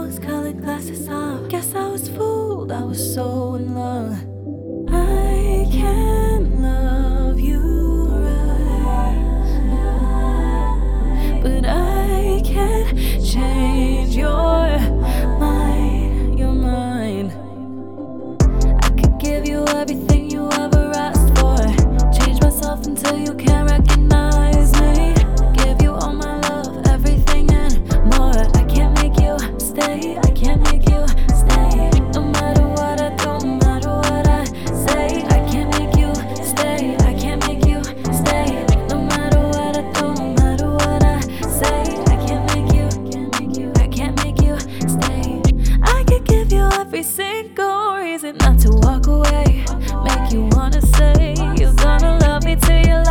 rose-colored glasses off. Guess I was fooled, I was so in love. I can't love you right, but I can't change your mind, your mind. I could give you everything you ever asked for, change myself until you can't recognize me, give you all my love, everything and more. I can't make you stay, I can't make you stay. No matter what I do, no matter what I say, I can't make you stay, I can't make you stay. No matter what I do, no matter what I say, I can't make you, I can't make you stay. I could give you every single reason not to walk away, make you wanna say you're gonna love me till you